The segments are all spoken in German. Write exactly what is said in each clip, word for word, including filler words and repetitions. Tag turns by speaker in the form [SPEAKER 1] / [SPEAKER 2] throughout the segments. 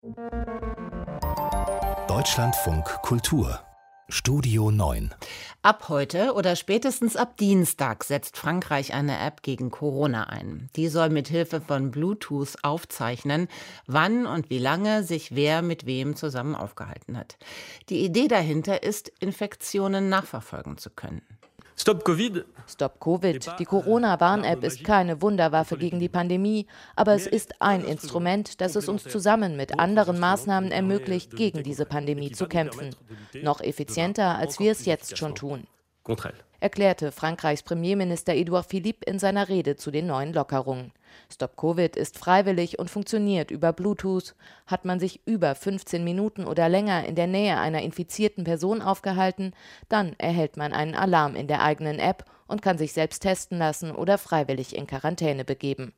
[SPEAKER 1] Deutschlandfunk Kultur Studio neun.
[SPEAKER 2] Ab heute oder spätestens ab Dienstag setzt Frankreich eine App gegen Corona ein. Die soll mit Hilfe von Bluetooth aufzeichnen, wann und wie lange sich wer mit wem zusammen aufgehalten hat. Die Idee dahinter ist, Infektionen nachverfolgen zu können.
[SPEAKER 3] Stop Covid.
[SPEAKER 4] Stop Covid. Die Corona-Warn-App ist keine Wunderwaffe gegen die Pandemie, aber es ist ein Instrument, das es uns zusammen mit anderen Maßnahmen ermöglicht, gegen diese Pandemie zu kämpfen. Noch effizienter, als wir es jetzt schon tun, erklärte Frankreichs Premierminister Édouard Philippe in seiner Rede zu den neuen Lockerungen. Stop Covid ist freiwillig und funktioniert über Bluetooth. Hat man sich über fünfzehn Minuten oder länger in der Nähe einer infizierten Person aufgehalten, dann erhält man einen Alarm in der eigenen App und kann sich selbst testen lassen oder freiwillig in Quarantäne begeben.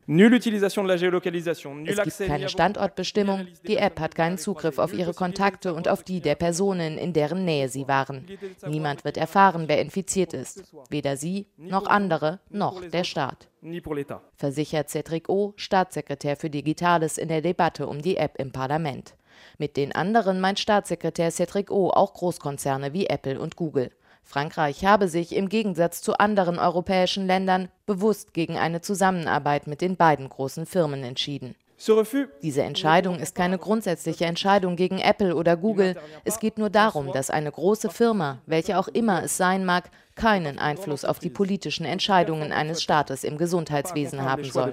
[SPEAKER 4] Es gibt keine Standortbestimmung, die App hat keinen Zugriff auf ihre Kontakte und auf die der Personen, in deren Nähe sie waren. Niemand wird erfahren, wer infiziert ist. Weder sie, noch andere, noch der Staat. Versichert Cédric O., Staatssekretär für Digitales, in der Debatte um die App im Parlament. Mit den anderen meint Staatssekretär Cédric O. auch Großkonzerne wie Apple und Google. Frankreich habe sich im Gegensatz zu anderen europäischen Ländern bewusst gegen eine Zusammenarbeit mit den beiden großen Firmen entschieden. Diese Entscheidung ist keine grundsätzliche Entscheidung gegen Apple oder Google. Es geht nur darum, dass eine große Firma, welche auch immer es sein mag, keinen Einfluss auf die politischen Entscheidungen eines Staates im Gesundheitswesen haben soll.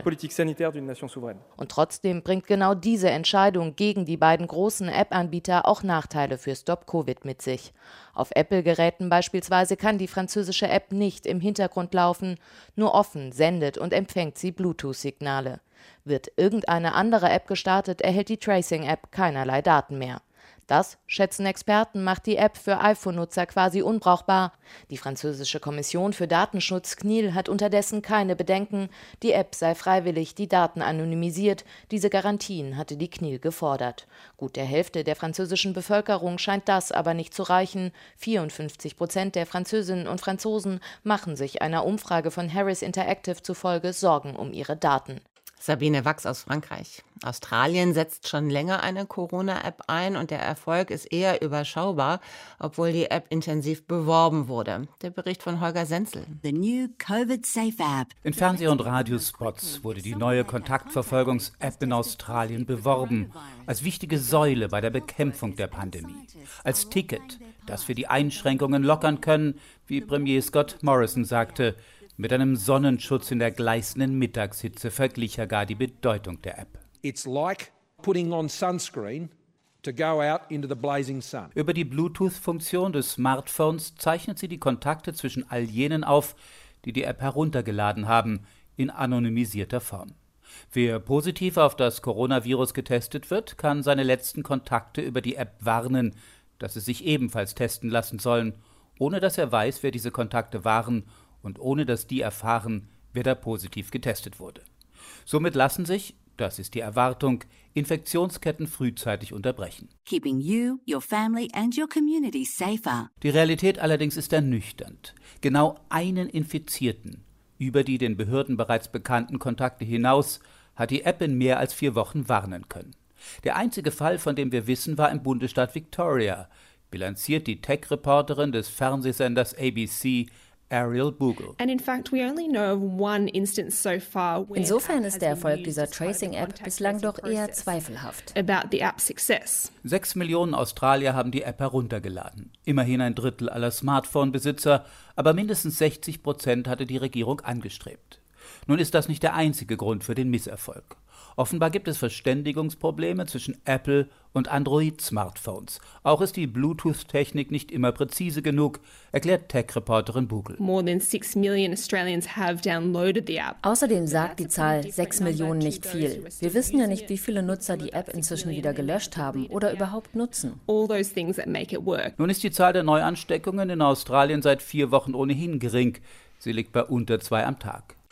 [SPEAKER 4] Und trotzdem bringt genau diese Entscheidung gegen die beiden großen App-Anbieter auch Nachteile für Stop Covid mit sich. Auf Apple-Geräten beispielsweise kann die französische App nicht im Hintergrund laufen, nur offen sendet und empfängt sie Bluetooth-Signale. Wird irgendeine andere App gestartet, erhält die Tracing-App keinerlei Daten mehr. Das, schätzen Experten, macht die App für iPhone-Nutzer quasi unbrauchbar. Die französische Kommission für Datenschutz, C N I L, hat unterdessen keine Bedenken. Die App sei freiwillig, die Daten anonymisiert. Diese Garantien hatte die C N I L gefordert. Gut der Hälfte der französischen Bevölkerung scheint das aber nicht zu reichen. vierundfünfzig Prozent der Französinnen und Franzosen machen sich einer Umfrage von Harris Interactive zufolge Sorgen um ihre Daten.
[SPEAKER 2] Sabine Wachs aus Frankreich. Australien setzt schon länger eine Corona-App ein und der Erfolg ist eher überschaubar, obwohl die App intensiv beworben wurde. Der Bericht von Holger Senzel.
[SPEAKER 5] The new COVID-safe app.
[SPEAKER 6] In Fernseh- und Radiospots wurde die neue Kontaktverfolgungs-App in Australien beworben, als wichtige Säule bei der Bekämpfung der Pandemie, als Ticket, das wir die Einschränkungen lockern können, wie Premier Scott Morrison sagte. Mit einem Sonnenschutz in der gleißenden Mittagshitze verglich er gar die Bedeutung der App.
[SPEAKER 7] It's like putting on sunscreen to go out into the blazing sun.
[SPEAKER 6] Über die Bluetooth-Funktion des Smartphones zeichnet sie die Kontakte zwischen all jenen auf, die die App heruntergeladen haben, in anonymisierter Form. Wer positiv auf das Coronavirus getestet wird, kann seine letzten Kontakte über die App warnen, dass sie sich ebenfalls testen lassen sollen, ohne dass er weiß, wer diese Kontakte waren und ohne dass die erfahren, wer da positiv getestet wurde. Somit lassen sich, das ist die Erwartung, Infektionsketten frühzeitig unterbrechen.
[SPEAKER 5] Keeping you, your family and your community safer.
[SPEAKER 6] Die Realität allerdings ist ernüchternd. Genau einen Infizierten, über die den Behörden bereits bekannten Kontakte hinaus, hat die App in mehr als vier Wochen warnen können. Der einzige Fall, von dem wir wissen, war im Bundesstaat Victoria, bilanziert die Tech-Reporterin des Fernsehsenders A B C, Ariel Bogle.
[SPEAKER 8] Insofern ist der Erfolg dieser Tracing-App bislang doch eher zweifelhaft.
[SPEAKER 6] Sechs Millionen Australier haben die App heruntergeladen. Immerhin ein Drittel aller Smartphone-Besitzer, aber mindestens sechzig Prozent hatte die Regierung angestrebt. Nun ist das nicht der einzige Grund für den Misserfolg. Offenbar gibt es Verständigungsprobleme zwischen Apple und Android-Smartphones. Auch ist die Bluetooth-Technik nicht immer präzise genug, erklärt Tech-Reporterin Bogle.
[SPEAKER 8] Außerdem sagt die Zahl sechs Millionen nicht viel. Wir wissen ja nicht, wie viele Nutzer die App inzwischen wieder gelöscht haben oder überhaupt nutzen.
[SPEAKER 6] Nun ist die Zahl der Neuansteckungen in Australien seit vier Wochen ohnehin gering. Sie liegt bei unter zwei am Tag.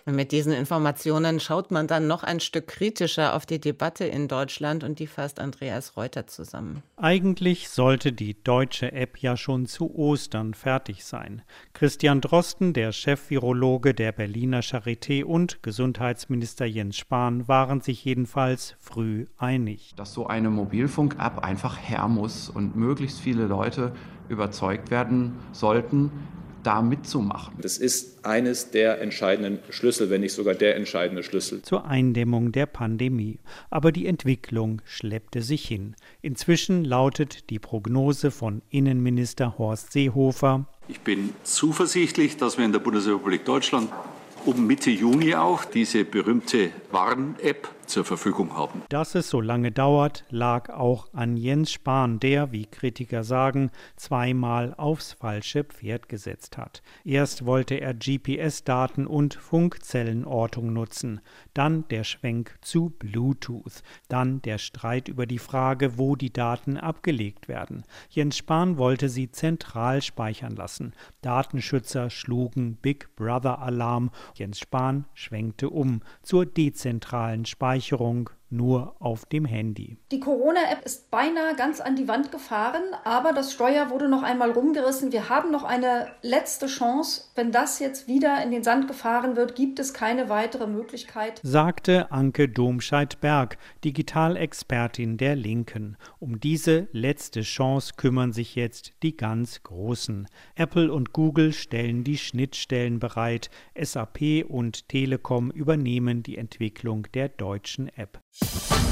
[SPEAKER 2] Mit diesen Informationen schaut man dann noch ein Stück kritischer auf die Debatte in Deutschland und die fasst Andreas Reuter zusammen.
[SPEAKER 3] Eigentlich sollte die deutsche App ja schon zu Ostern fertig sein. Christian Drosten, der Chef-Virologe der Berliner Charité und Gesundheitsminister Jens Spahn waren sich jedenfalls früh einig.
[SPEAKER 9] Dass so eine Mobilfunk-App einfach her muss und möglichst viele Leute überzeugt werden sollten, da mitzumachen.
[SPEAKER 10] Das ist eines der entscheidenden Schlüssel, wenn nicht sogar der entscheidende Schlüssel.
[SPEAKER 3] Zur Eindämmung der Pandemie. Aber die Entwicklung schleppte sich hin. Inzwischen lautet die Prognose von Innenminister Horst Seehofer:
[SPEAKER 11] Ich bin zuversichtlich, dass wir in der Bundesrepublik Deutschland um Mitte Juni auch diese berühmte Warn-App zur Verfügung haben.
[SPEAKER 3] Dass es so lange dauert, lag auch an Jens Spahn, der, wie Kritiker sagen, zweimal aufs falsche Pferd gesetzt hat. Erst wollte er G P S-Daten und Funkzellenortung nutzen, dann der Schwenk zu Bluetooth, dann der Streit über die Frage, wo die Daten abgelegt werden. Jens Spahn wollte sie zentral speichern lassen. Datenschützer schlugen Big Brother-Alarm. Jens Spahn schwenkte um zur dezentralen Speicherung. Nur auf dem Handy.
[SPEAKER 12] Die Corona-App ist beinahe ganz an die Wand gefahren, aber das Steuer wurde noch einmal rumgerissen. Wir haben noch eine letzte Chance. Wenn das jetzt wieder in den Sand gefahren wird, gibt es keine weitere Möglichkeit,
[SPEAKER 3] sagte Anke Domscheit-Berg, Digitalexpertin der Linken. Um diese letzte Chance kümmern sich jetzt die ganz Großen. Apple und Google stellen die Schnittstellen bereit. S A P und Telekom übernehmen die Entwicklung der deutschen App.